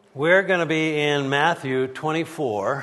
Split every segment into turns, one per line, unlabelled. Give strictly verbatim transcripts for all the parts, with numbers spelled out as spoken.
We're going to be in Matthew twenty-four,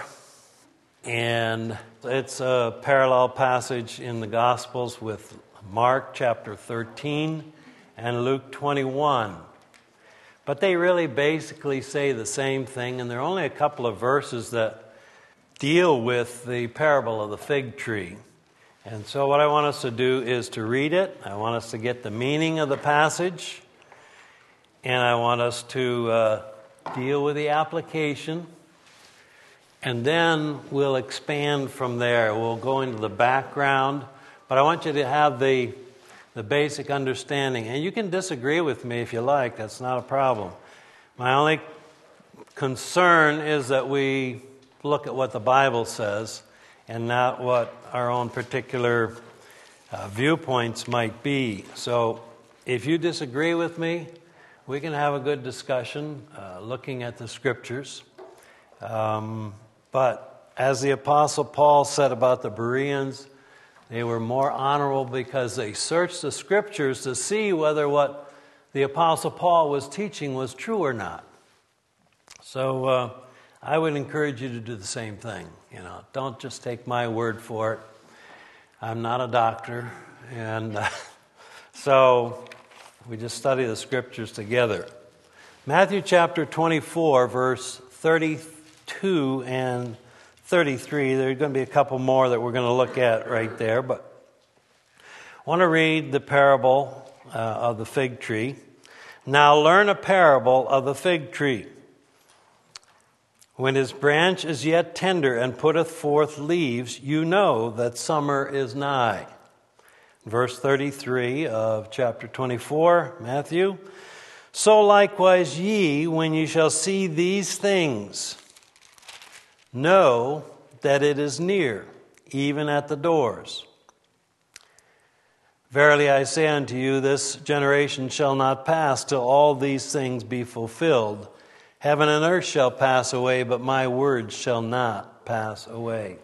and it's a parallel passage in the Gospels with Mark chapter thirteen and Luke twenty-one. But they really basically say the same thing, and there are only a couple of verses that deal with the parable of the fig tree. And so what I want us to do is to read it. I want us to get the meaning of the passage, and I want us to uh, deal with the application, and then we'll expand from there. We'll go into the background, but I want you to have the the basic understanding. And you can disagree with me if you like. That's not a problem. My only concern is that we look at what the Bible says and not what our own particular uh, viewpoints might be. So if you disagree with me, we can have a good discussion uh, looking at the Scriptures. Um, but as the Apostle Paul said about the Bereans, they were more honorable because they searched the Scriptures to see whether what the Apostle Paul was teaching was true or not. So uh, I would encourage you to do the same thing. You know, don't just take my word for it. I'm not a doctor, and uh, so we just study the Scriptures together. Matthew chapter twenty-four, verse thirty-two and thirty-three. There are going to be a couple more that we're going to look at right there, but I want to read the parable uh, of the fig tree. Now learn a parable of the fig tree. When his branch is yet tender and putteth forth leaves, you know that summer is nigh. Verse thirty-three of chapter twenty-four, Matthew. So likewise ye, when ye shall see these things, know that it is near, even at the doors. Verily I say unto you, this generation shall not pass till all these things be fulfilled. Heaven and earth shall pass away, but my words shall not pass away.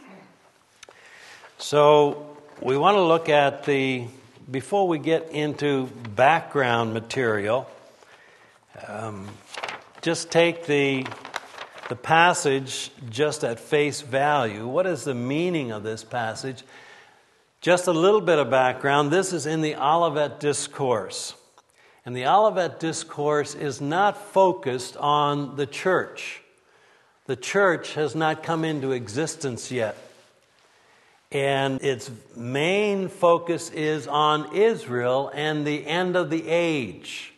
So we want to look at the, before we get into background material, um, just take the the passage just at face value. What is the meaning of this passage? Just a little bit of background. This is in the Olivet Discourse. And the Olivet Discourse is not focused on the church. The church has not come into existence yet. And its main focus is on Israel and the end of the age.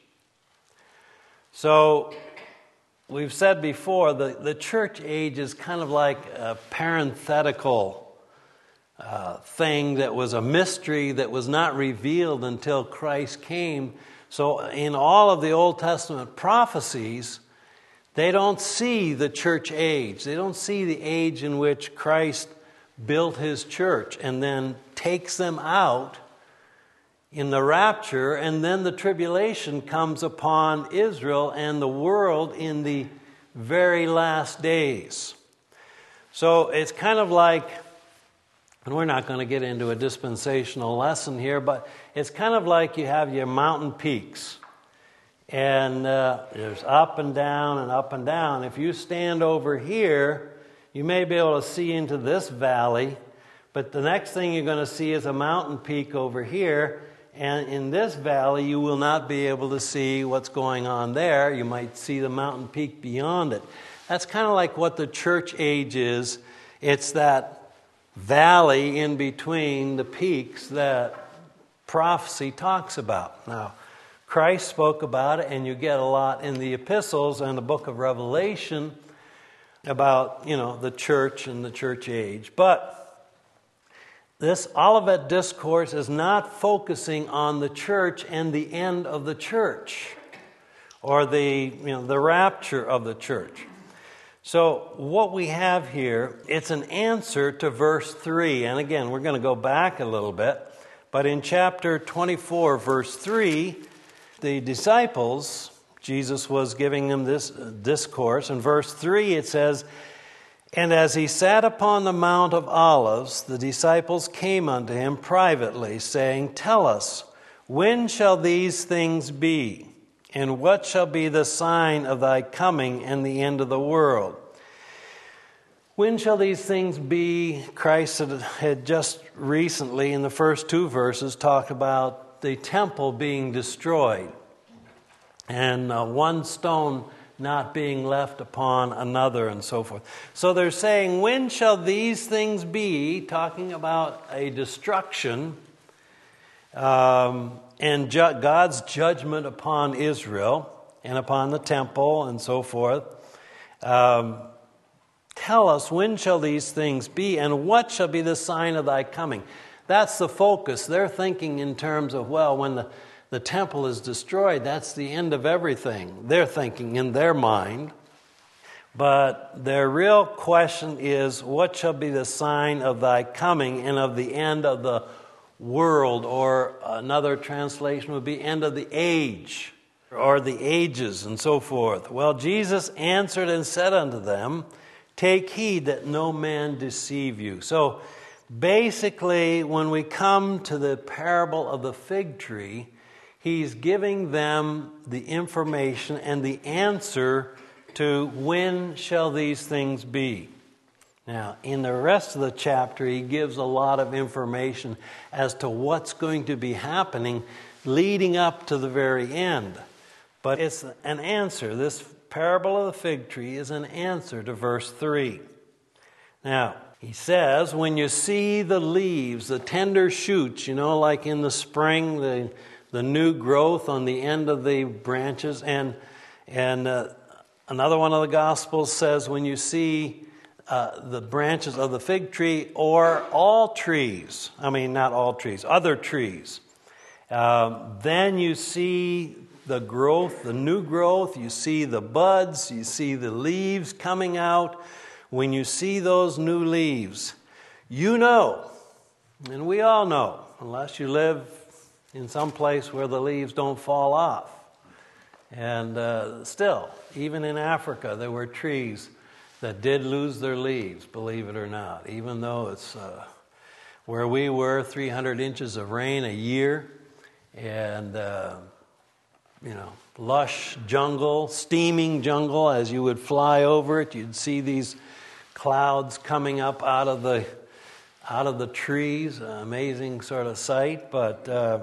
So we've said before, the, the church age is kind of like a parenthetical uh, thing that was a mystery that was not revealed until Christ came. So in all of the Old Testament prophecies, they don't see the church age. They don't see the age in which Christ built his church and then takes them out in the rapture, and then the tribulation comes upon Israel and the world in the very last days. So it's kind of like, and we're not going to get into a dispensational lesson here, but it's kind of like you have your mountain peaks. And uh, there's up and down and up and down. If you stand over here, you may be able to see into this valley, but the next thing you're going to see is a mountain peak over here. And in this valley, you will not be able to see what's going on there. You might see the mountain peak beyond it. That's kind of like what the church age is. It's that valley in between the peaks that prophecy talks about. Now, Christ spoke about it, and you get a lot in the epistles and the book of Revelation about, you know, the church and the church age. But this Olivet Discourse is not focusing on the church and the end of the church or the, you know, the rapture of the church. So what we have here, it's an answer to verse three. And again, we're going to go back a little bit. But in chapter twenty-four, verse three, the disciples, Jesus was giving them this discourse. In verse three it says, And as he sat upon the Mount of Olives, the disciples came unto him privately, saying, Tell us, when shall these things be? And what shall be the sign of thy coming and the end of the world? When shall these things be? Christ had just recently, in the first two verses, talked about the temple being destroyed and uh, one stone not being left upon another and so forth. So they're saying, when shall these things be? Talking about a destruction um, and ju- God's judgment upon Israel and upon the temple and so forth. Um, tell us, when shall these things be, and what shall be the sign of thy coming? That's the focus. They're thinking in terms of, well, when the, the temple is destroyed, that's the end of everything. They're thinking in their mind. But their real question is, what shall be the sign of thy coming and of the end of the world? Or another translation would be end of the age, or the ages and so forth. Well, Jesus answered and said unto them, take heed that no man deceive you. So basically, when we come to the parable of the fig tree, he's giving them the information and the answer to when shall these things be. Now, in the rest of the chapter, he gives a lot of information as to what's going to be happening leading up to the very end. But it's an answer. This parable of the fig tree is an answer to verse three. Now, he says, when you see the leaves, the tender shoots, you know, like in the spring, the the new growth on the end of the branches, and and uh, another one of the Gospels says, when you see uh, the branches of the fig tree or all trees, I mean, not all trees, other trees, um, then you see the growth, the new growth, you see the buds, you see the leaves coming out. When you see those new leaves, you know, and we all know, unless you live in some place where the leaves don't fall off. And uh, still, even in Africa, there were trees that did lose their leaves, believe it or not, even though it's uh, where we were, three hundred inches of rain a year, and uh, you know, lush jungle, steaming jungle. As you would fly over it, you'd see these clouds coming up out of the out of the trees. An amazing sort of sight. But uh,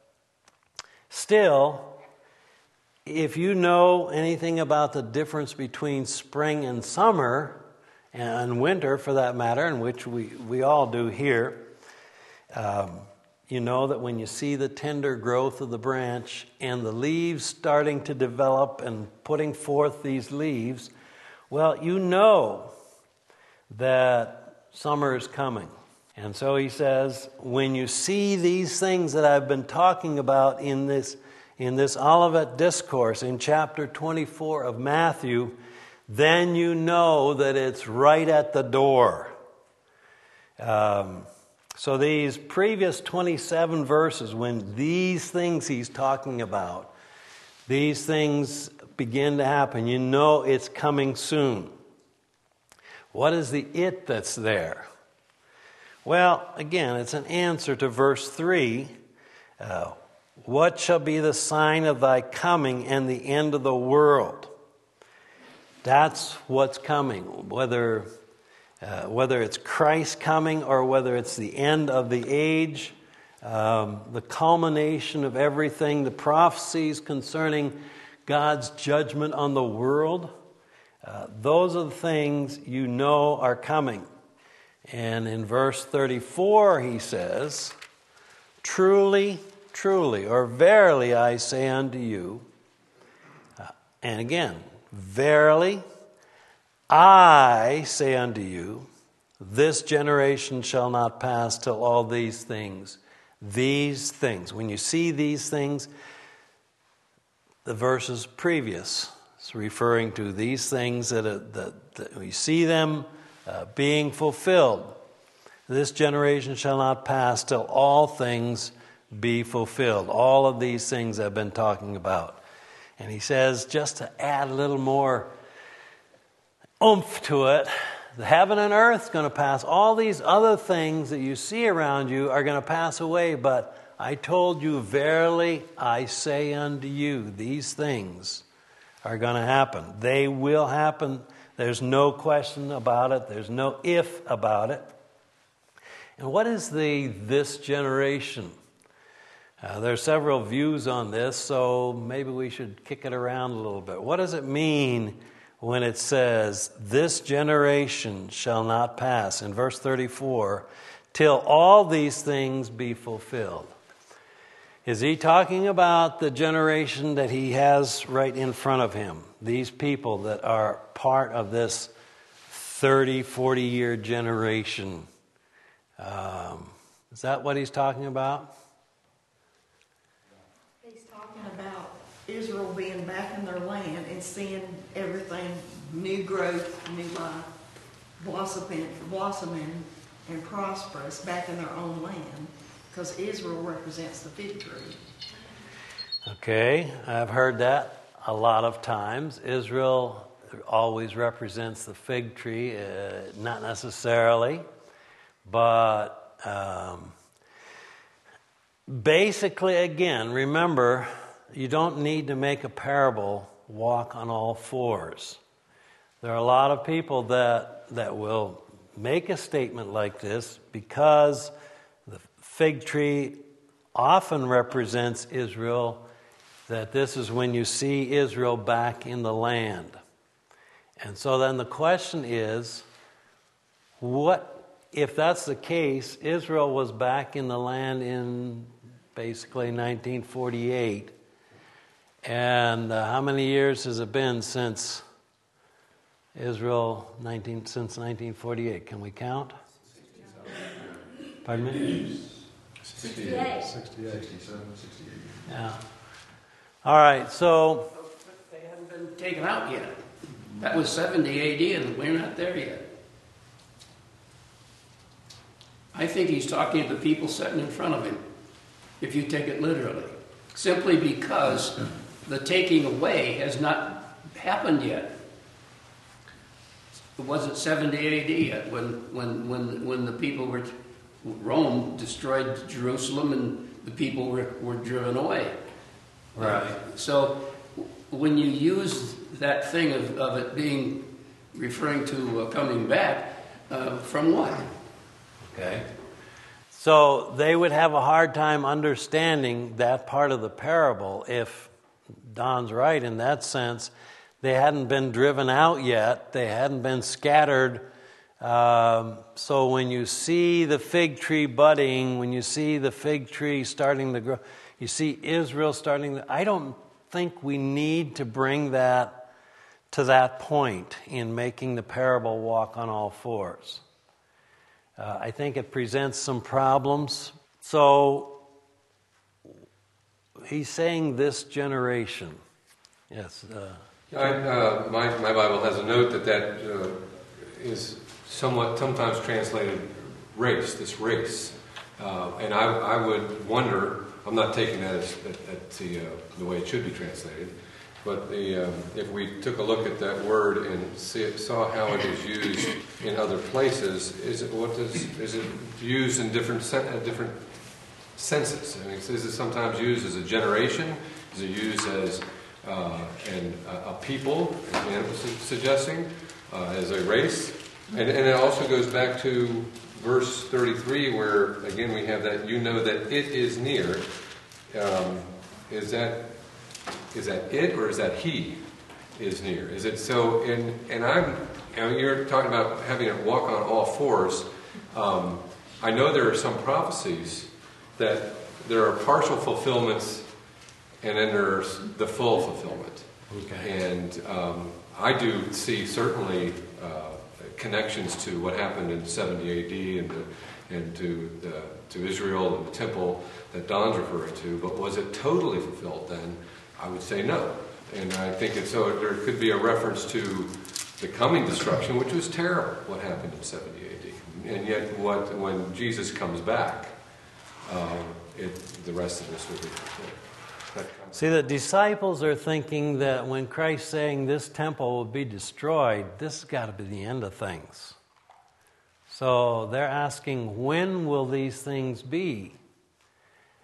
still, if you know anything about the difference between spring and summer, and winter for that matter, in which we, we all do here, um, you know that when you see the tender growth of the branch and the leaves starting to develop and putting forth these leaves, well, you know that summer is coming. And so he says, when you see these things that I've been talking about in this in this Olivet Discourse in chapter twenty-four of Matthew, then you know that it's right at the door. Um, so these previous twenty-seven verses, when these things he's talking about, these things begin to happen, you know it's coming soon. What is the it that's there? Well, again, it's an answer to verse three. Uh, what shall be the sign of thy coming and the end of the world? That's what's coming. Whether, uh, whether it's Christ coming or whether it's the end of the age, um, the culmination of everything, the prophecies concerning God's judgment on the world, uh, those are the things you know are coming. And in verse thirty-four he says, truly, truly, or verily I say unto you, uh, and again, verily I say unto you, this generation shall not pass till all these things, these things. When you see these things, the verses previous is referring to these things that, are, that, that we see them uh, being fulfilled. This generation shall not pass till all things be fulfilled. All of these things I've been talking about. And he says, just to add a little more oomph to it, the heaven and earth is going to pass. All these other things that you see around you are going to pass away, but I told you, verily I say unto you, these things are going to happen. They will happen. There's no question about it. There's no if about it. And what is the this generation? Uh, there are several views on this, so maybe we should kick it around a little bit. What does it mean when it says, this generation shall not pass, in verse thirty-four, till all these things be fulfilled? Is he talking about the generation that he has right in front of him? These people that are part of this thirty, forty-year generation. Um, is that what he's talking about?
He's talking about Israel being back in their land and seeing everything, new growth, new life, blossoming, blossoming and prosperous back in their own land, because Israel represents the fig tree.
Okay, I've heard that a lot of times. Israel always represents the fig tree, uh, not necessarily, but um, basically, again, remember, you don't need to make a parable walk on all fours. There are a lot of people that that will make a statement like this because the fig tree often represents Israel, that this is when you see Israel back in the land. And so then the question is, what if that's the case? Israel was back in the land in basically nineteen forty-eight. And uh, how many years has it been since Israel, nineteen since nineteen forty-eight? Can we count? Pardon me?
sixty-eight. sixty-eight. sixty-seven, sixty-eight.
Yeah. All right, so...
They haven't been taken out yet. That was seventy A D and we're not there yet. I think he's talking to the people sitting in front of him, if you take it literally. Simply because the taking away has not happened yet. It wasn't seventy A D yet when, when, when, when the people were... Rome destroyed Jerusalem and the people were, were driven away.
Right.
Uh, so when you use that thing of, of it being referring to uh, coming back, uh, from what?
Okay. So they would have a hard time understanding that part of the parable if Don's right in that sense. They hadn't been driven out yet. They hadn't been scattered. Um, so when you see the fig tree budding, when you see the fig tree starting to grow, you see Israel starting to, I don't think we need to bring that to that point in making the parable walk on all fours. Uh, I think it presents some problems. So he's saying this generation. Yes. Uh,
I, uh, my, my Bible has a note that that uh, is somewhat sometimes translated race, this race. Uh, and I, I would wonder, I'm not taking that as that, that's the, uh, the way it should be translated, but the, um, if we took a look at that word and see it, saw how it is used in other places, is it what does is it used in different uh, different senses? I mean, is it sometimes used as a generation? Is it used as uh, an, a people, as man was suggesting, uh, as a race? And, and it also goes back to verse thirty-three, where again we have that, you know that it is near. Um, is that is that it, or is that he is near? Is it so? And and I'm, you know, you're talking about having it walk on all fours. Um, I know there are some prophecies that there are partial fulfillments, and then there's the full fulfillment.
Okay.
And um, I do see certainly uh, connections to what happened in seventy A D and to, and to the, to Israel and the temple that Don's referring to. But was it totally fulfilled then? I would say no. And I think it's, so there could be a reference to the coming destruction, which was terrible, what happened in seventy A D. And yet what when Jesus comes back, um, it, the rest of this will be fulfilled.
See, the disciples are thinking that when Christ's saying this temple will be destroyed, this has got to be the end of things. So they're asking, when will these things be?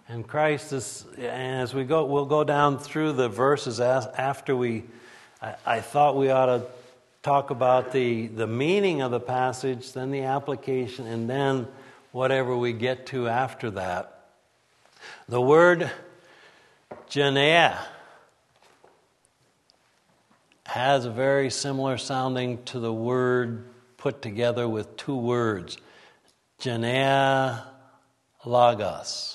And Christ is, and as we go, we'll go down through the verses as, after we, I, I thought we ought to talk about the, the meaning of the passage, then the application, and then whatever we get to after that. The word Genea has a very similar sounding to the word put together with two words. Genea logos.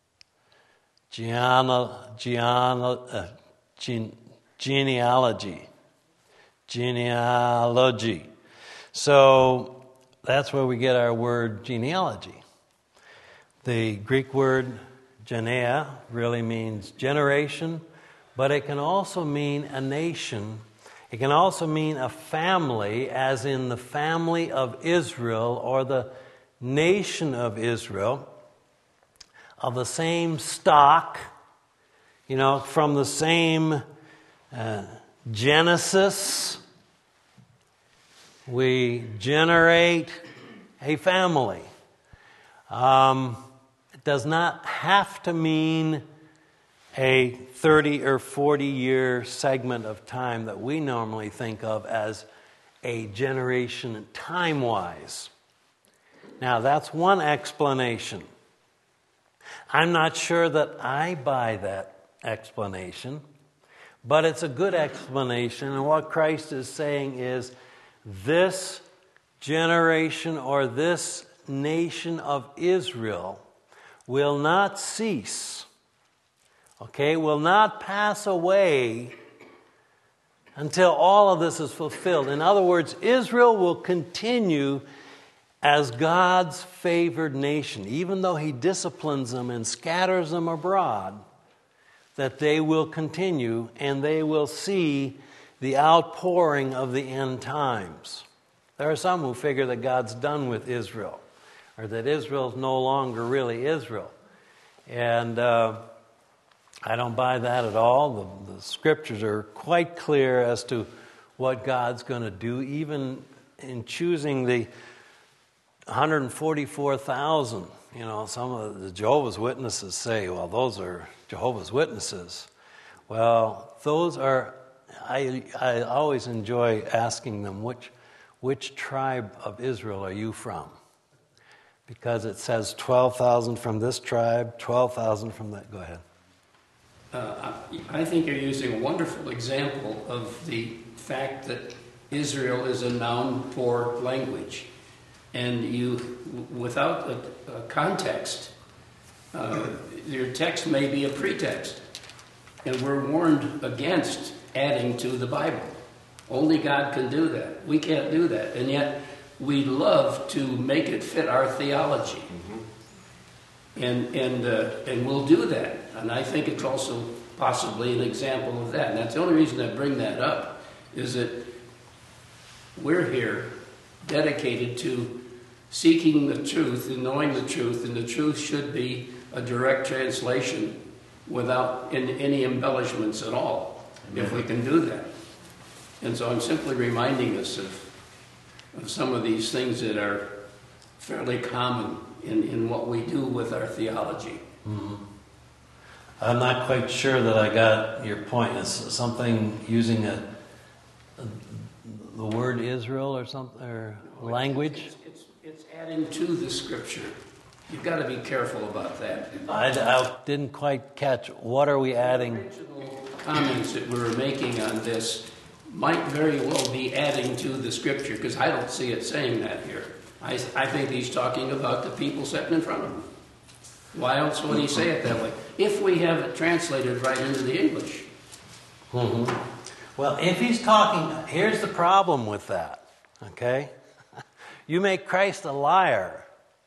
Geneal, geneal, uh, gene, genealogy. Genealogy. So that's where we get our word genealogy. The Greek word genea really means generation, but it can also mean a nation. It can also mean a family, as in the family of Israel or the nation of Israel, of the same stock, you know, from the same uh, Genesis. We generate a family. Um, it does not have to mean a thirty or forty year segment of time that we normally think of as a generation time-wise. Now, that's one explanation. I'm not sure that I buy that explanation, but it's a good explanation. And what Christ is saying is this generation or this nation of Israel will not cease, okay, will not pass away until all of this is fulfilled. In other words, Israel will continue as God's favored nation, even though He disciplines them and scatters them abroad, that they will continue and they will see the outpouring of the end times. There are some who figure that God's done with Israel, or that Israel's no longer really Israel. And uh, I don't buy that at all. The, the scriptures are quite clear as to what God's going to do, even in choosing the one hundred forty-four thousand. You know, some of the Jehovah's Witnesses say, well, those are Jehovah's Witnesses. Well, those are, I I always enjoy asking them, which which tribe of Israel are you from? Because it says twelve thousand from this tribe, twelve thousand from that. Go ahead.
Uh, I think you're using a wonderful example of the fact that Israel is a noun-poor language. And you, without a, a context, uh, your text may be a pretext. And we're warned against adding to the Bible. Only God can do that. We can't do that. And yet, we love to make it fit our theology. Mm-hmm. And and uh, and we'll do that. And I think it's also possibly an example of that. And that's the only reason I bring that up, is that we're here dedicated to seeking the truth and knowing the truth, and the truth should be a direct translation without any embellishments at all, Amen. If we can do that. And so I'm simply reminding us of, of some of these things that are fairly common in, in what we do with our theology.
Mm-hmm. I'm not quite sure that I got your point. It's something using a, a the word Israel or something, or language.
It's, it's, it's adding to the scripture. You've got to be careful about that.
I, I didn't quite catch. What are we adding?
The original comments that we were making on this might very well be adding to the scripture, because I don't see it saying that here. I, I think he's talking about the people sitting in front of him. Why else would he say it that way? If we have it translated right into the English.
Mm-hmm. Well, if he's talking, here's the problem with that, okay? You make Christ a liar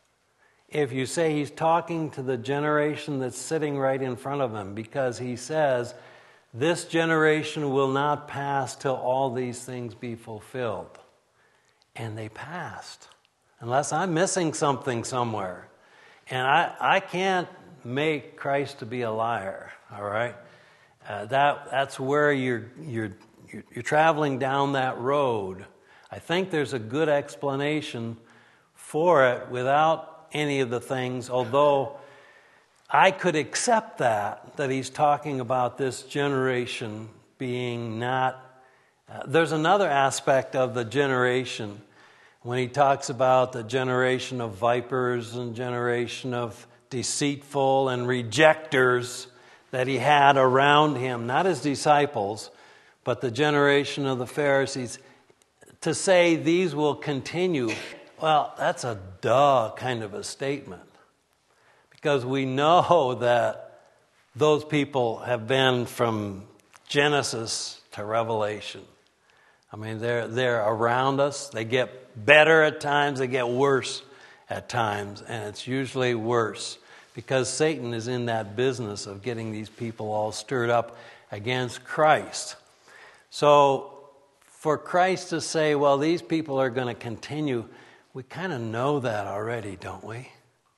if you say he's talking to the generation that's sitting right in front of him, because he says, this generation will not pass till all these things be fulfilled. And they passed, unless I'm missing something somewhere. And I, I can't make Christ to be a liar, all right? Uh, that that's where you're, you're you're you're traveling down that road. I think there's a good explanation for it without any of the things, although I could accept that, that he's talking about this generation being not... Uh, there's another aspect of the generation when he talks about the generation of vipers and generation of deceitful and rejectors that he had around him, not his disciples, but the generation of the Pharisees. To say these will continue, well, that's a duh kind of a statement. Because we know that those people have been from Genesis to Revelation. I mean, they're, they're around us. They get better at times. They get worse at times. And it's usually worse because Satan is in that business of getting these people all stirred up against Christ. So for Christ to say, well, these people are going to continue, we kind of know that already, don't we?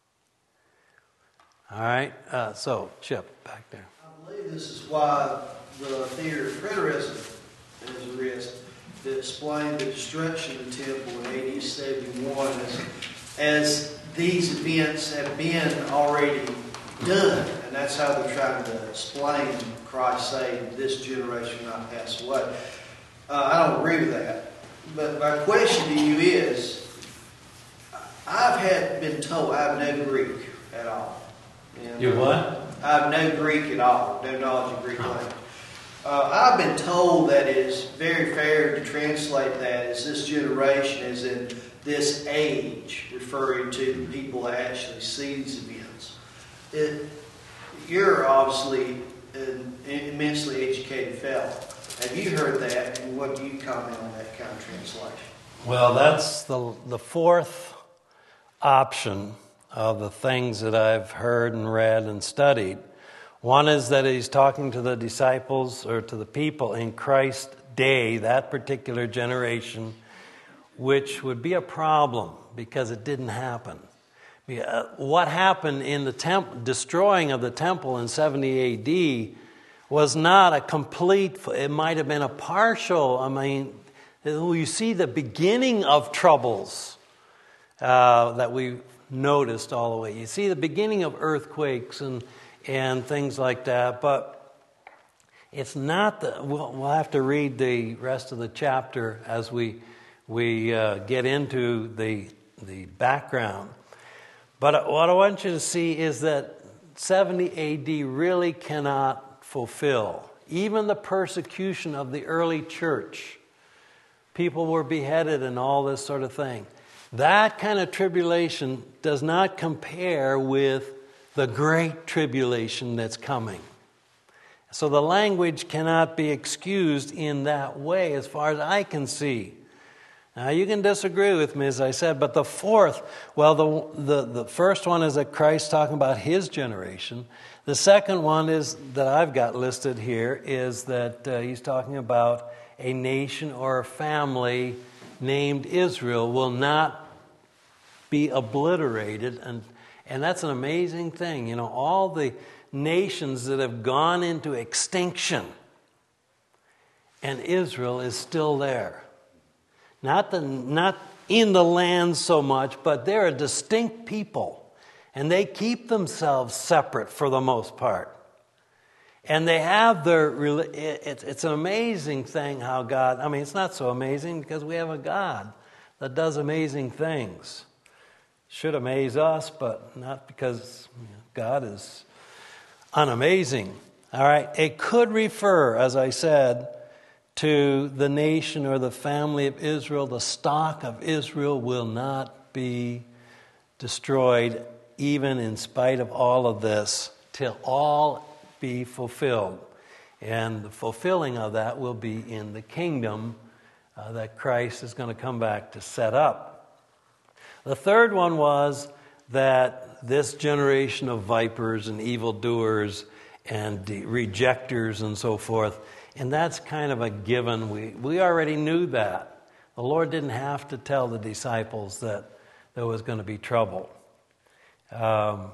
All right, uh, so Chip, back there.
I believe this is why the theory of preterism is a risk that explained the destruction of the temple in A D seventy-one as, as these events have been already done. And that's how they're trying to explain Christ saying this generation will not pass away. Uh, I don't agree with that. But my question to you is, I've had been told I have no Greek at all. And,
You what?
I have no Greek at all, no knowledge of Greek language. Uh, I've been told that it is very fair to translate that as this generation is in this age, referring to the people that actually see these events. It, you're obviously an immensely educated fellow. Have you heard that, and what do you comment on that kind of translation?
Well, that's the the fourth option of the things that I've heard and read and studied. One is that he's talking to the disciples or to the people in Christ's day, that particular generation, which would be a problem because it didn't happen. What happened in the temp- destroying of the temple in seventy A D was not a complete, it might have been a partial, I mean, you see the beginning of troubles uh, that we noticed all the way. You see the beginning of earthquakes and and things like that, but it's not the, we'll, we'll have to read the rest of the chapter as we we uh, get into the the background. But what I want you to see is that seventy A D really cannot fulfill even the persecution of the early church. People were beheaded and all this sort of thing. That kind of tribulation does not compare with the great tribulation that's coming. So the language cannot be excused in that way as far as I can see. Now you can disagree with me, as I said, but the fourth, well, the, the, the first one is that Christ's talking about his generation. The second one is that I've got listed here is that uh, he's talking about a nation or a family named Israel will not be obliterated. And, and that's an amazing thing. You know, all the nations that have gone into extinction, and Israel is still there. Not the, not in the land so much, but they're a distinct people. And they keep themselves separate for the most part. And they have their, it's, it's an amazing thing how God, I mean, it's not so amazing because we have a God that does amazing things. Should amaze us, but not because God is unamazing. All right, it could refer, as I said, to the nation or the family of Israel. The stock of Israel will not be destroyed, even in spite of all of this, till all be fulfilled. And the fulfilling of that will be in the kingdom uh, that Christ is going to come back to set up. The third one was that this generation of vipers and evildoers and de- rejectors and so forth, and that's kind of a given. We, we already knew that. The Lord didn't have to tell the disciples that there was going to be trouble. Um,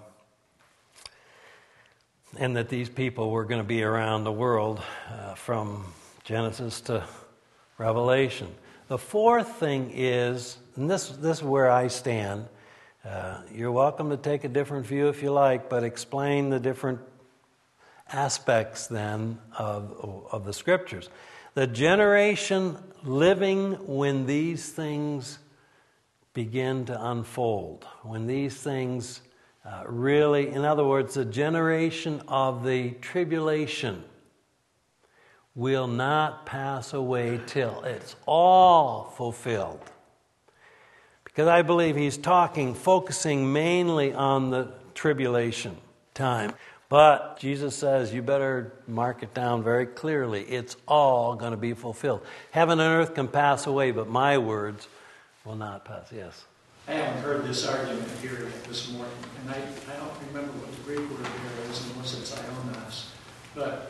and that these people were going to be around the world uh, from Genesis to Revelation. The fourth thing is, and this, this is where I stand, Uh, you're welcome to take a different view if you like, but explain the different aspects then of, of the Scriptures. The generation living when these things begin to unfold, when these things uh, really, in other words, the generation of the tribulation will not pass away till it's all fulfilled. Because I believe he's talking, focusing mainly on the tribulation time. But Jesus says, you better mark it down very clearly. It's all going to be fulfilled. Heaven and earth can pass away, but my words will not pass. Yes?
I haven't heard this argument here this morning, and I, I don't remember what the Greek word here is, unless it's ionos. But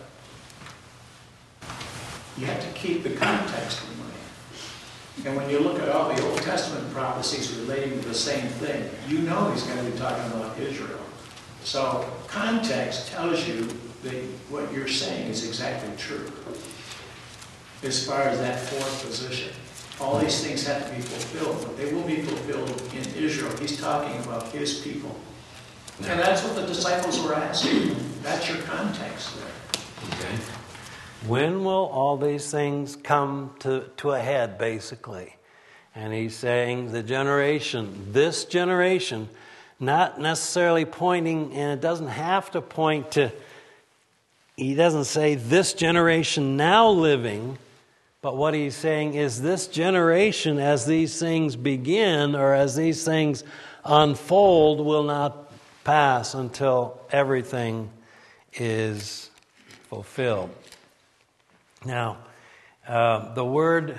you have to keep the context in mind. And when you look at all the Old Testament prophecies relating to the same thing, you know he's going to be talking about Israel. So context tells you that what you're saying is exactly true as far as that fourth position. All these things have to be fulfilled, but they will be fulfilled in Israel. He's talking about his people. And that's what the disciples were asking. That's your context there.
Okay. When will all these things come to, to a head, basically? And he's saying the generation, this generation, not necessarily pointing, and it doesn't have to point to, he doesn't say this generation now living, but what he's saying is this generation, as these things begin or as these things unfold, will not pass until everything is fulfilled. Now, uh, the word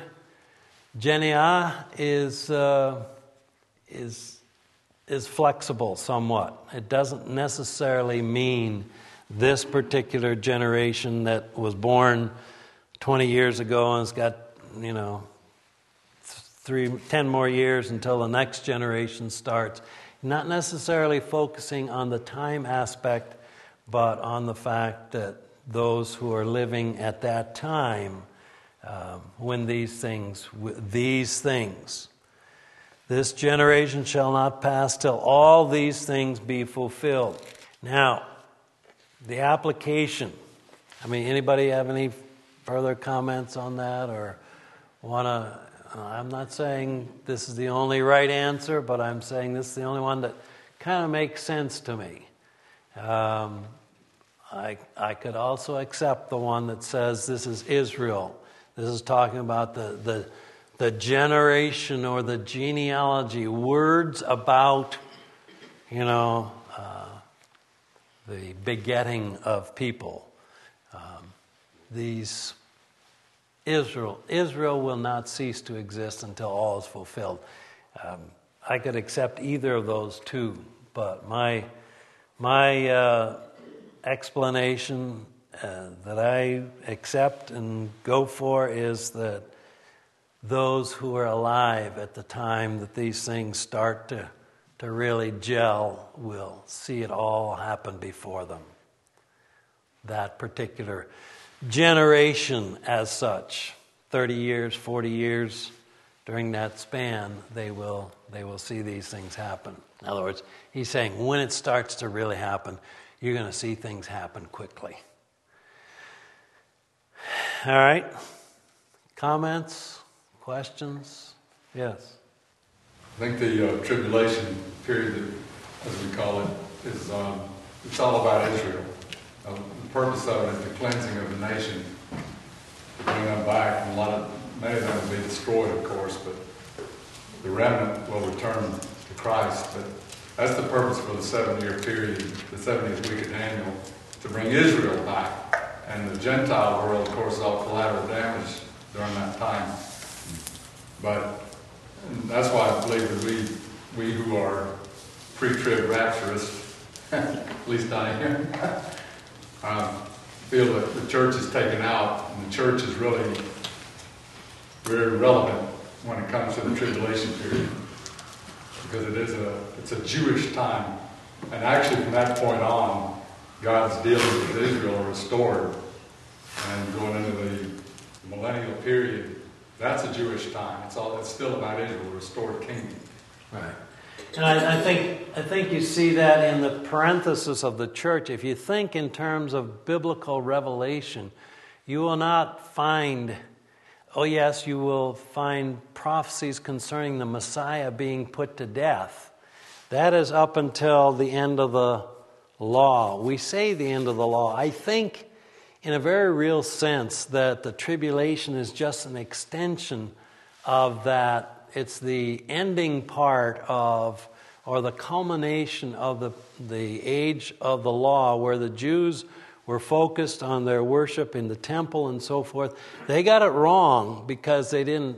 genia is uh, is is flexible somewhat. It doesn't necessarily mean this particular generation that was born twenty years ago and has got, you know, three, ten more years until the next generation starts. Not necessarily focusing on the time aspect, but on the fact that those who are living at that time um, when these things, these things, this generation shall not pass till all these things be fulfilled. Now, the application. I mean, anybody have any further comments on that, or want to? I'm not saying this is the only right answer, but I'm saying this is the only one that kind of makes sense to me. Um, I, I could also accept the one that says this is Israel. This is talking about the, the, the generation or the genealogy, words about, you know, uh, the begetting of people. Um, these Israel, Israel will not cease to exist until all is fulfilled. Um, I could accept either of those two, but my my. Uh, explanation uh, that I accept and go for is that those who are alive at the time that these things start to, to really gel will see it all happen before them. That particular generation as such, thirty years, forty years, during that span, they will they will see these things happen. In other words, he's saying when it starts to really happen, you're going to see things happen quickly. All right. Comments? Questions? Yes.
I think the uh, tribulation period, as we call it, is um, it's all about Israel. Uh, the purpose of it is the cleansing of the nation, to bring them back. And a lot of many of them will be destroyed, of course, but the remnant will return to Christ. But that's the purpose for the seven-year period, the seventieth week of Daniel, to bring Israel back. And the Gentile world, of course, is all collateral damage during that time. But that's why I believe that we, we who are pre-trib rapturists, at least I am, um, feel that the church is taken out, and the church is really very relevant when it comes to the tribulation period. Because it is a it's a Jewish time, and actually from that point on, God's dealings with Israel are restored, and going into the millennial period, that's a Jewish time. It's all it's still about Israel, a restored kingdom.
Right. And I, I think I think you see that in the parenthesis of the church. If you think in terms of biblical revelation, you will not find, oh yes, you will find prophecies concerning the Messiah being put to death. That is up until the end of the law. We say the end of the law. I think in a very real sense that the tribulation is just an extension of that. It's the ending part of, or the culmination of the, the age of the law, where the Jews were focused on their worship in the temple and so forth. They got it wrong because they didn't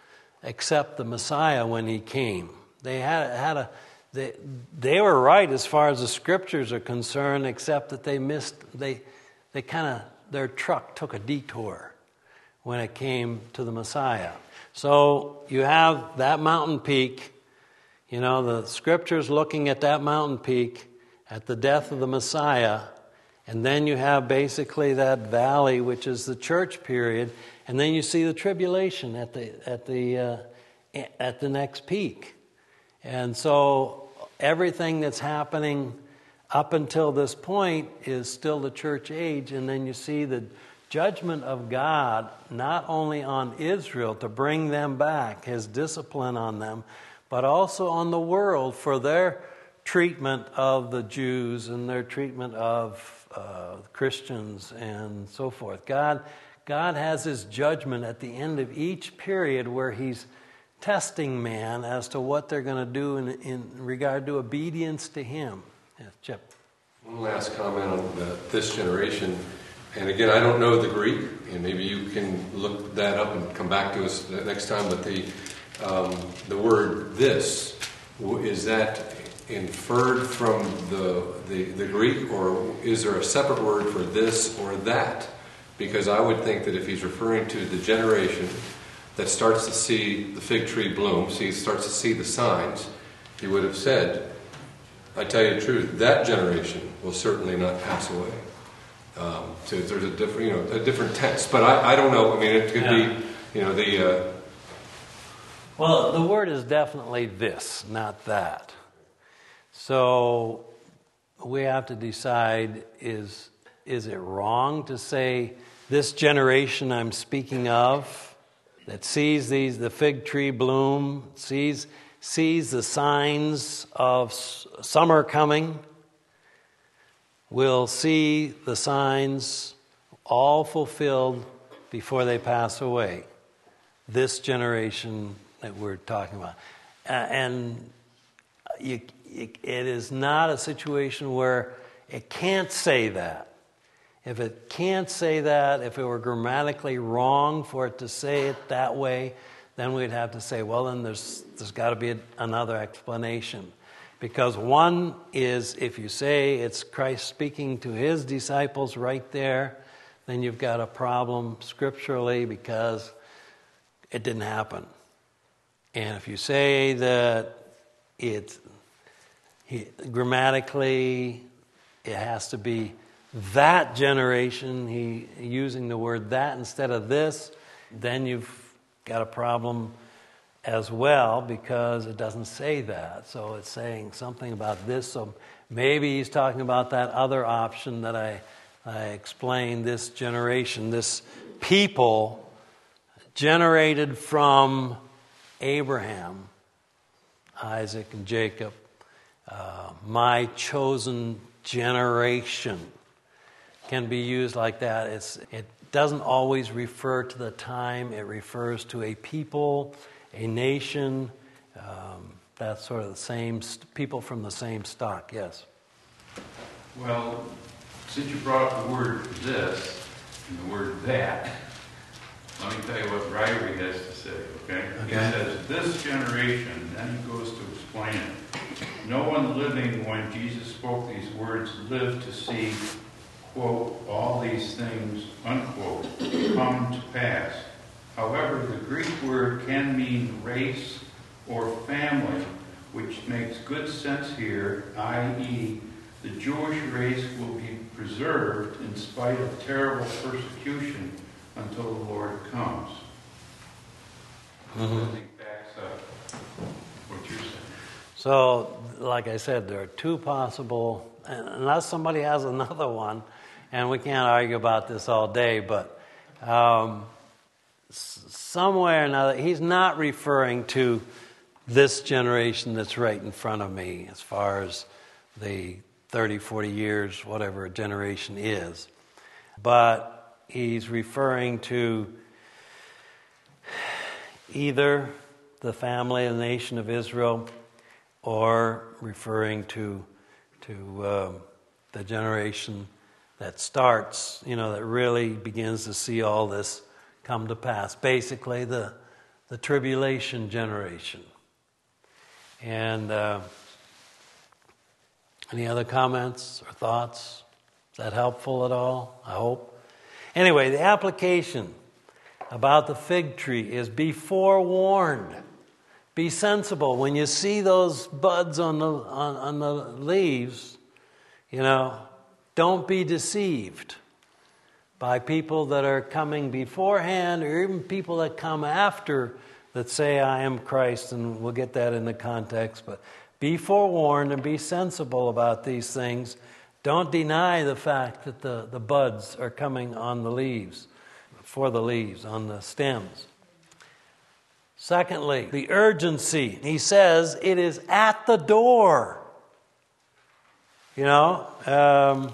accept the Messiah when he came. They had, had a They, they were right as far as the scriptures are concerned, except that they missed, they they kind of, their truck took a detour when it came to the Messiah. So you have that mountain peak, you know, the scriptures looking at that mountain peak at the death of the Messiah, and then you have basically that valley, which is the church period, and then you see the tribulation at the at the uh, at the next peak. And so everything that's happening up until this point is still the church age. And then you see the judgment of God, not only on Israel to bring them back, his discipline on them, but also on the world for their treatment of the Jews and their treatment of uh, Christians and so forth. God, God has his judgment at the end of each period where he's testing man as to what they're going to do in, in regard to obedience to him. Yeah, Chip.
One last comment on the, this generation. And again, I don't know the Greek, and maybe you can look that up and come back to us next time. But the um, the word "this," is that inferred from the, the the Greek, or is there a separate word for this or that? Because I would think that if he's referring to the generation that starts to see the fig tree bloom, see, starts to see the signs, he would have said, I tell you the truth, that generation will certainly not pass away. Um, so there's a different, you know, a different tense. But I, I don't know. I mean, it could yeah. be, you know, the... Uh,
well, the word is definitely this, not that. So we have to decide, is, is it wrong to say, this generation I'm speaking of, that sees these the fig tree bloom, sees sees the signs of summer coming, will see the signs all fulfilled before they pass away. This generation that we're talking about, uh, and you, it, it is not a situation where it can't say that. If it can't say that, if it were grammatically wrong for it to say it that way, then we'd have to say, well, then there's there's got to be a, another explanation. Because one is, if you say it's Christ speaking to his disciples right there, then you've got a problem scripturally because it didn't happen. And if you say that it, he, grammatically, it has to be that generation, he using the word that instead of this, then you've got a problem as well because it doesn't say that. So it's saying something about this. So maybe he's talking about that other option that I, I explained, this generation, this people generated from Abraham, Isaac, and Jacob, uh, my chosen generation. Can be used like that. It's, it doesn't always refer to the time. It refers to a people, a nation, um, that's sort of the same, st- people from the same stock. Yes?
Well, since you brought up the word this and the word that, let me tell you what Ryrie has to say, okay? okay? He says, this generation, then he goes to explain it. No one living when Jesus spoke these words lived to see, quote, all these things, unquote, come to pass. However, the Greek word can mean race or family, which makes good sense here, that is, the Jewish race will be preserved in spite of terrible persecution until the Lord comes.
Mm-hmm.
I think backs up what you're saying.
So, like I said, there are two possible, unless somebody has another one, and we can't argue about this all day, but um, somewhere or another, he's not referring to this generation that's right in front of me as far as the thirty, forty years, whatever a generation is. But he's referring to either the family and the nation of Israel, or referring to to um, the generation that starts, you know, that really begins to see all this come to pass. Basically, the the tribulation generation. And uh, any other comments or thoughts? Is that helpful at all? I hope. Anyway, the application about the fig tree is be forewarned. Be sensible. When you see those buds on the on, on the leaves, you know, don't be deceived by people that are coming beforehand, or even people that come after that say, I am Christ, and we'll get that in the context. But be forewarned and be sensible about these things. Don't deny the fact that the, the buds are coming on the leaves, for the leaves, on the stems. Secondly, the urgency. He says it is at the door. You know, um,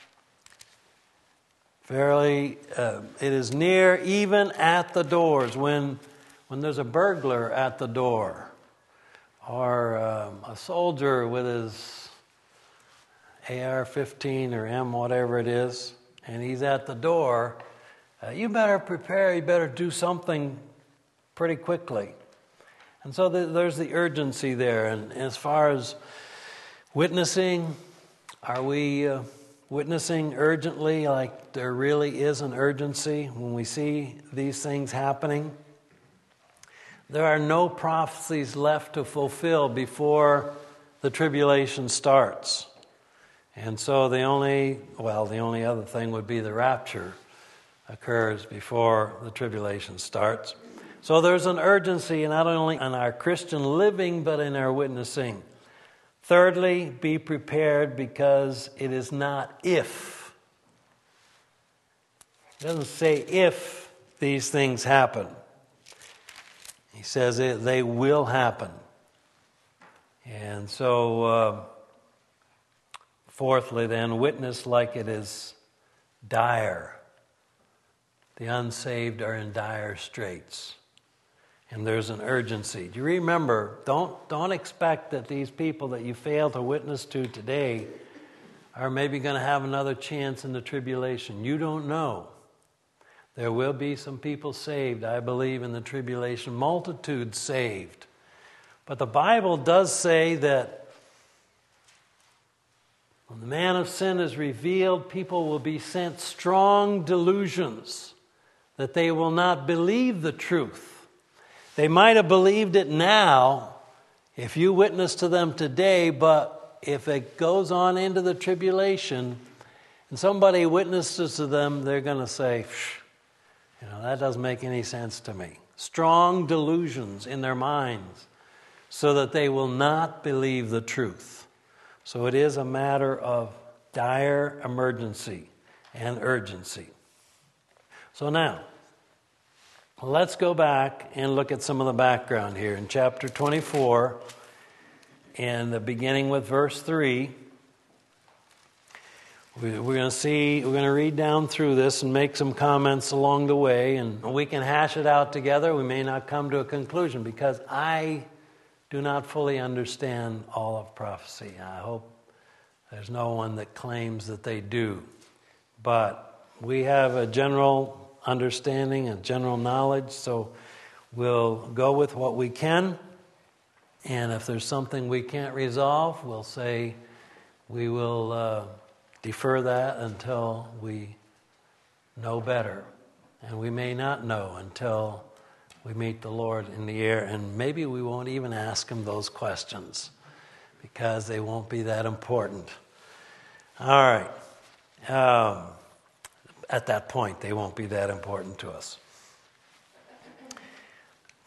fairly, uh, it is near, even at the doors. When when there's a burglar at the door, or um, a soldier with his A R fifteen or M, whatever it is, and he's at the door, uh, you better prepare, you better do something pretty quickly. And so the, there's the urgency there. And as far as witnessing, are we uh, witnessing urgently, like there really is an urgency when we see these things happening? There are no prophecies left to fulfill before the tribulation starts. And so the only, well, the only other thing would be the rapture occurs before the tribulation starts. So there's an urgency not only in our Christian living, but in our witnessing. Thirdly, be prepared, because it is not if. It doesn't say if these things happen. He says it, they will happen. And so, uh, fourthly then, witness like it is dire. The unsaved are in dire straits. And there's an urgency. Do you remember, don't, don't expect that these people that you fail to witness to today are maybe going to have another chance in the tribulation. You don't know. There will be some people saved, I believe, in the tribulation. Multitudes saved. But the Bible does say that when the man of sin is revealed, people will be sent strong delusions that they will not believe the truth. They might have believed it now if you witness to them today, but if it goes on into the tribulation and somebody witnesses to them, they're going to say, you know, that doesn't make any sense to me. Strong delusions in their minds so that they will not believe the truth. So it is a matter of dire emergency and urgency. So now, let's go back and look at some of the background here. In chapter twenty-four, and beginning with verse three, we're going to see, we're going to read down through this and make some comments along the way, and we can hash it out together. We may not come to a conclusion because I do not fully understand all of prophecy. I hope there's no one that claims that they do. But we have a general understanding and general knowledge, so we'll go with what we can, and if there's something we can't resolve, we'll say we will uh, defer that until we know better, and we may not know until we meet the Lord in the air, and maybe we won't even ask him those questions because they won't be that important. All right. Um, At that point, they won't be that important to us.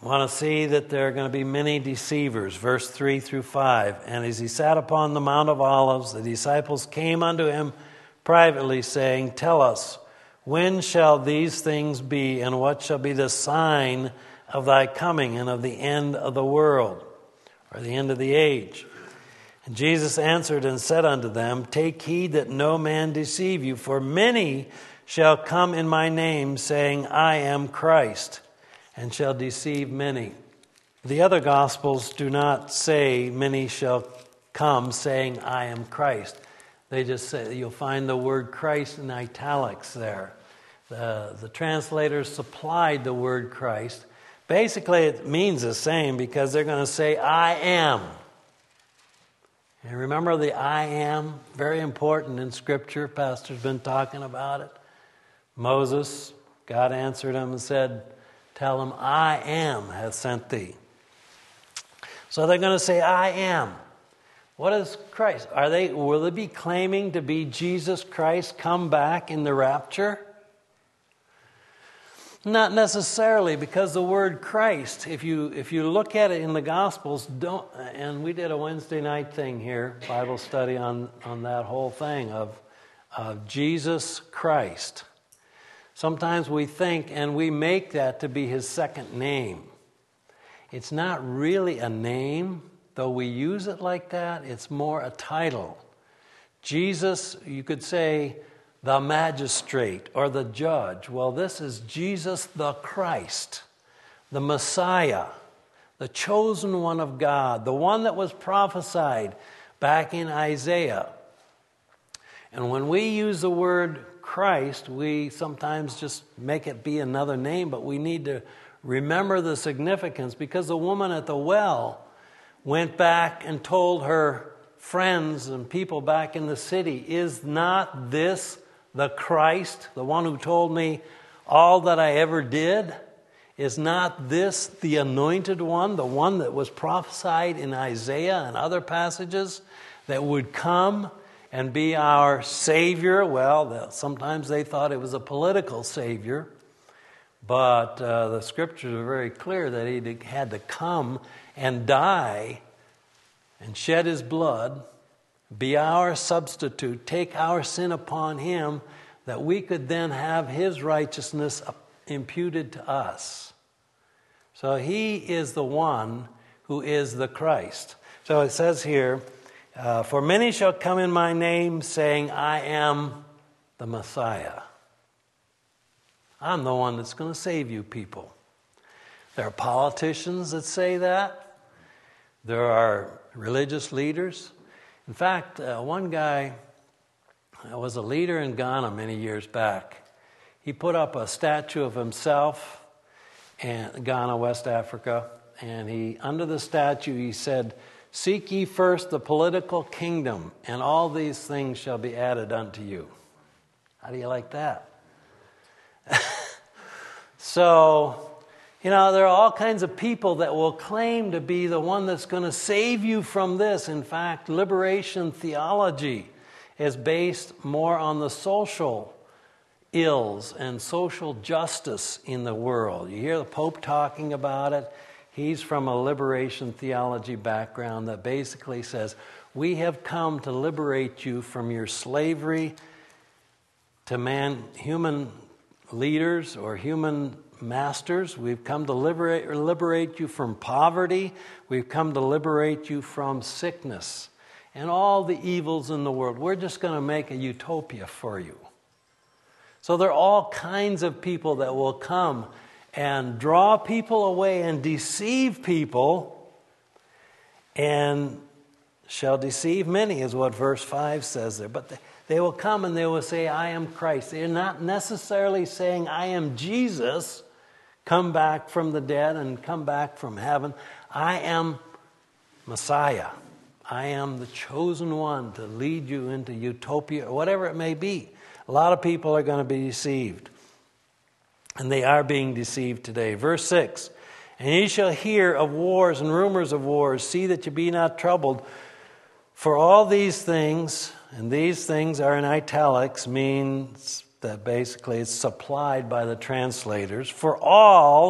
want to see that there are going to be many deceivers. Verse three through five. And as he sat upon the Mount of Olives, the disciples came unto him privately, saying, Tell us, when shall these things be, and what shall be the sign of thy coming and of the end of the world, or the end of the age? And Jesus answered and said unto them, Take heed that no man deceive you, for many shall come in my name, saying, I am Christ, and shall deceive many. The other Gospels do not say, many shall come, saying, I am Christ. They just say, you'll find the word Christ in italics there. The, the translators supplied the word Christ. Basically, it means the same, because they're going to say, I am. And remember the I am? Very important in Scripture. Pastor's been talking about it. Moses, God answered him and said, Tell him, I am hath sent thee. So they're going to say, I am. What is Christ? Are they, will they be claiming to be Jesus Christ come back in the rapture? Not necessarily, because the word Christ, if you if you look at it in the Gospels, don't. And we did a Wednesday night thing here, Bible study on, on that whole thing of, of Jesus Christ. Sometimes we think and we make that to be his second name. It's not really a name, though we use it like that. It's more a title. Jesus, you could say, the magistrate or the judge. Well, this is Jesus the Christ, the Messiah, the chosen one of God, the one that was prophesied back in Isaiah. And when we use the word Christ, we sometimes just make it be another name, but we need to remember the significance, because the woman at the well went back and told her friends and people back in the city, is not this the Christ, the one who told me all that I ever did? Is not this the anointed one, the one that was prophesied in Isaiah and other passages that would come and be our Savior? Well, sometimes they thought it was a political Savior, but uh, the Scriptures are very clear that he had to come and die and shed his blood, be our substitute, take our sin upon him, that we could then have his righteousness imputed to us. So he is the one who is the Christ. So it says here, uh, for many shall come in my name, saying, I am the Messiah. I'm the one that's going to save you people. There are politicians that say that. There are religious leaders. In fact, uh, one guy was a leader in Ghana many years back. He put up a statue of himself in Ghana, West Africa, and he, under the statue, he said, Seek ye first the political kingdom, and all these things shall be added unto you. How do you like that? So, you know, there are all kinds of people that will claim to be the one that's going to save you from this. In fact, liberation theology is based more on the social ills and social justice in the world. You hear the Pope talking about it. He's from a liberation theology background that basically says, we have come to liberate you from your slavery to man, human leaders or human masters. We've come to liberate, liberate you from poverty. We've come to liberate you from sickness and all the evils in the world. We're just going to make a utopia for you. So there are all kinds of people that will come and draw people away and deceive people, and shall deceive many, is what verse five says there. But they, they will come and they will say, I am Christ. They're not necessarily saying, I am Jesus, come back from the dead and come back from heaven. I am Messiah. I am the chosen one to lead you into utopia, or whatever it may be. A lot of people are going to be deceived. And they are being deceived today. Verse six, and ye shall hear of wars and rumors of wars. See that you be not troubled. For all these things, and these things are in italics, means that basically it's supplied by the translators. For all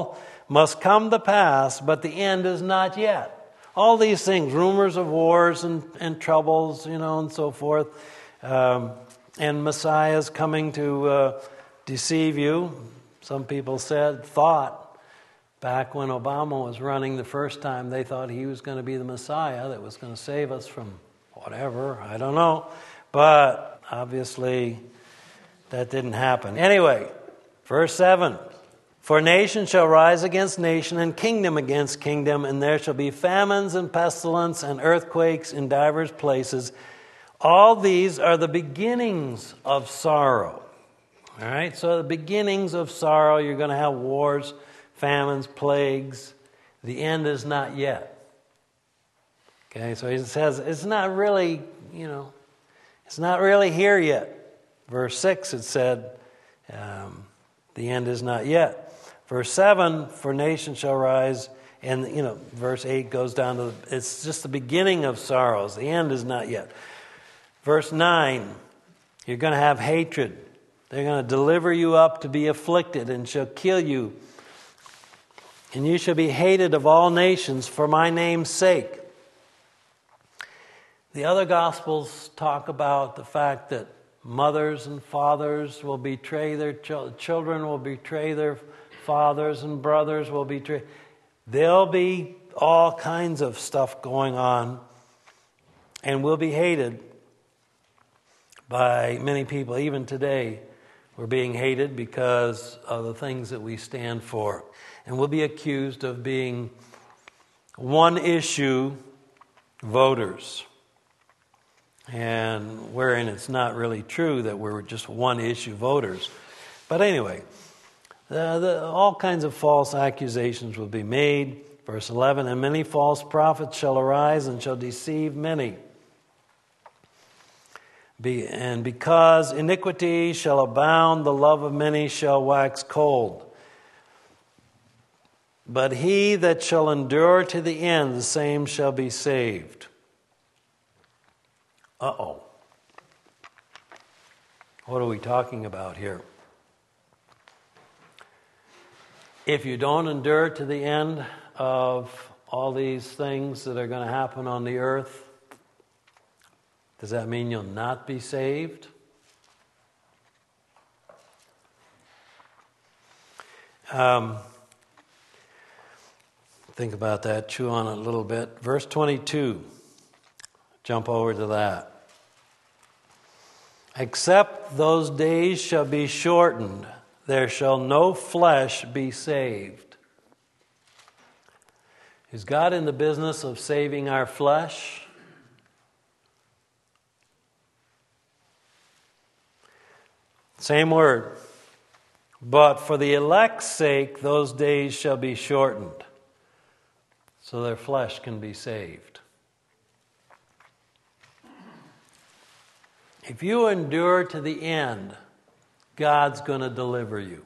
must come to pass, but the end is not yet. All these things, rumors of wars and, and troubles, you know, and so forth, um, and Messiah's coming to uh, deceive you. Some people said, thought, back when Obama was running the first time, they thought he was going to be the Messiah that was going to save us from whatever, I don't know. But obviously, that didn't happen. Anyway, verse seven. For nation shall rise against nation, and kingdom against kingdom, and there shall be famines and pestilence and earthquakes in divers places. All these are the beginnings of sorrow. All right, so the beginnings of sorrow, you're going to have wars, famines, plagues. The end is not yet. Okay, so he says it's not really, you know, it's not really here yet. Verse six, it said, um, the end is not yet. Verse seven, for nation shall rise, and, you know, verse eight goes down to, it's just the beginning of sorrows. The end is not yet. Verse nine, you're going to have hatred. They're going to deliver you up to be afflicted and shall kill you. And you shall be hated of all nations for my name's sake. The other Gospels talk about the fact that mothers and fathers will betray their children, children will betray their fathers, and brothers will betray. There'll be all kinds of stuff going on, and we'll be hated by many people. Even today, we're being hated because of the things that we stand for. And we'll be accused of being one-issue voters. And wherein it's not really true that we're just one-issue voters. But anyway, the, the, all kinds of false accusations will be made. Verse eleven, and many false prophets shall arise and shall deceive many. Be, and because iniquity shall abound, the love of many shall wax cold. But he that shall endure to the end, the same shall be saved. Uh-oh. What are we talking about here? If you don't endure to the end of all these things that are going to happen on the earth, does that mean you'll not be saved? Um, think about that, chew on it a little bit. Verse twenty-two, jump over to that. Except those days shall be shortened, there shall no flesh be saved. Is God in the business of saving our flesh? Same word. But for the elect's sake, those days shall be shortened, so their flesh can be saved. If you endure to the end, God's going to deliver you.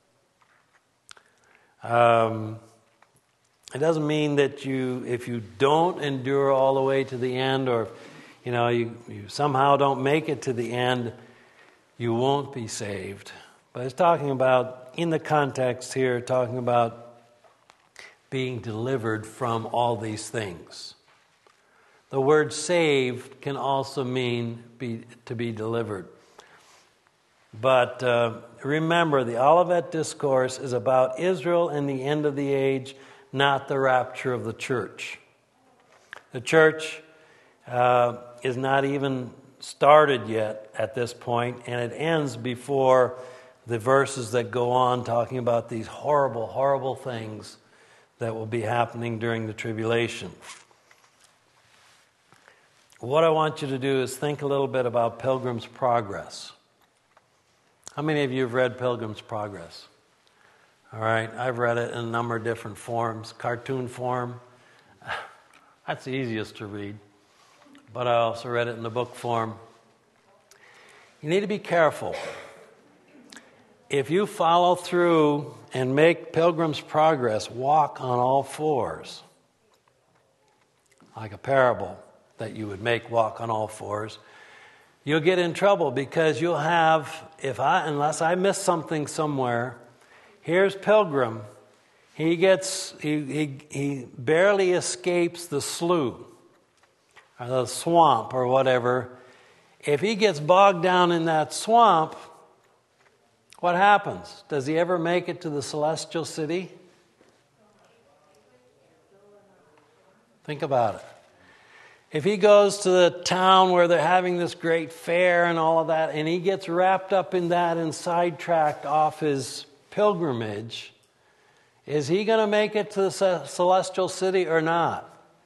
Um, it doesn't mean that you, if you don't endure all the way to the end, or you know you, you somehow don't make it to the end, you won't be saved. But it's talking about, in the context here, talking about being delivered from all these things. The word saved can also mean be, to be delivered. But uh, remember, the Olivet Discourse is about Israel and the end of the age, not the rapture of the church. The church uh, is not even started yet at this point, and it ends before the verses that go on talking about these horrible, horrible things that will be happening during the tribulation. What I want you to do is think a little bit about Pilgrim's Progress. How many of you have read Pilgrim's Progress? All right, I've read it in a number of different forms. Cartoon form, that's the easiest to read. But I also read it in the book form. You need to be careful. If you follow through and make Pilgrim's Progress walk on all fours, like a parable that you would make walk on all fours, you'll get in trouble, because you'll have, if I, unless I miss something somewhere, here's Pilgrim, He gets, he, he, he barely escapes the slough, or the swamp, or whatever. If he gets bogged down in that swamp, what happens? Does he ever make it to the celestial city? Think about it. If he goes to the town where they're having this great fair and all of that, and he gets wrapped up in that and sidetracked off his pilgrimage, is he going to make it to the celestial city or not?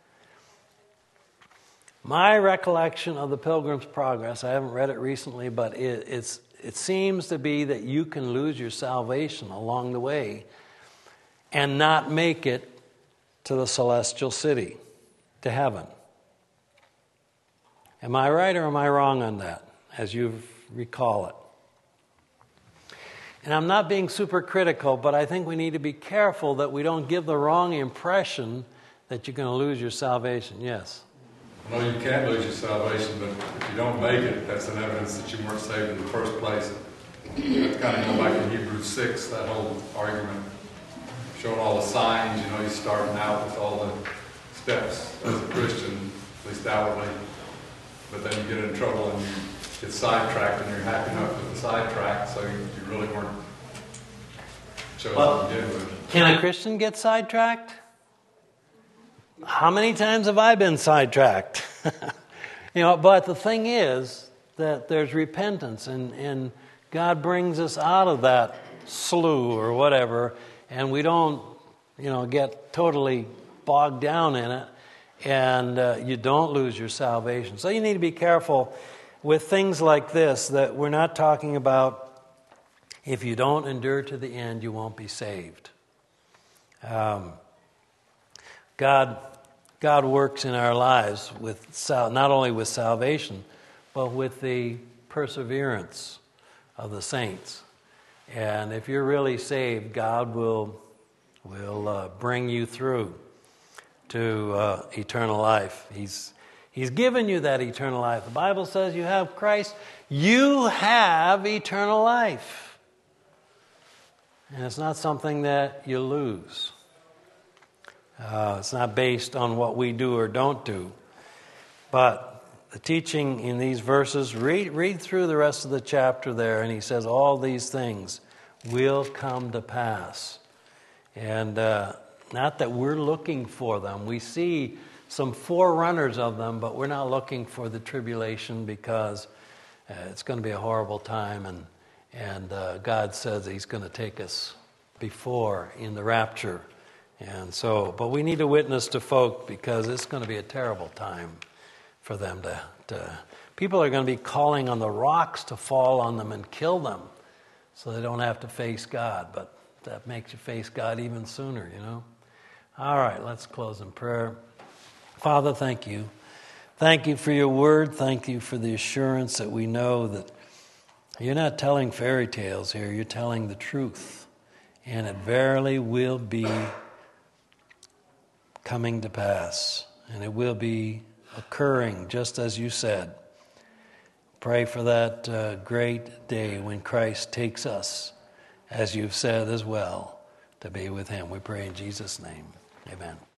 My recollection of the Pilgrim's Progress, I haven't read it recently, but it, it's, it seems to be that you can lose your salvation along the way and not make it to the celestial city, to heaven. Am I right or am I wrong on that, as you recall it? And I'm not being super critical, but I think we need to be careful that we don't give the wrong impression that you're going to lose your salvation. Yes?
No, you can't lose your salvation, but if you don't make it, that's an evidence that you weren't saved in the first place. It's kind of, you know, like in Hebrews six, that whole argument, showing all the signs, you know, you're starting out with all the steps as a Christian, at least outwardly. But then you get in trouble and you get sidetracked, and you're happy enough with the sidetrack, so you, you really weren't chosen
Well,
to begin with.
Can a Christian get sidetracked? How many times have I been sidetracked? You know, but the thing is that there's repentance, and, and God brings us out of that slough or whatever, and we don't, you know, get totally bogged down in it. And uh, you don't lose your salvation. So you need to be careful with things like this, that we're not talking about if you don't endure to the end, you won't be saved. Um, God, God works in our lives with sal- not only with salvation, but with the perseverance of the saints. And if you're really saved, God will, will uh, bring you through to uh, eternal life. He's He's given you that eternal life. The Bible says you have Christ. You have eternal life. And it's not something that you lose. Uh, it's not based on what we do or don't do. But the teaching in these verses, read, read through the rest of the chapter there, and he says all these things will come to pass. And uh, not that we're looking for them. We see some forerunners of them, but we're not looking for the tribulation, because uh, it's going to be a horrible time, and and uh, God says He's going to take us before in the rapture, and so. But we need to witness to folk, because it's going to be a terrible time for them to. to people are going to be calling on the rocks to fall on them and kill them, so they don't have to face God. But that makes you face God even sooner, you know. All right, let's close in prayer. Father, thank you. Thank you for your word. Thank you for the assurance that we know that you're not telling fairy tales here. You're telling the truth. And it verily will be coming to pass. And it will be occurring just as you said. Pray for that uh, great day when Christ takes us, as you've said as well, to be with Him. We pray in Jesus' name. Amen.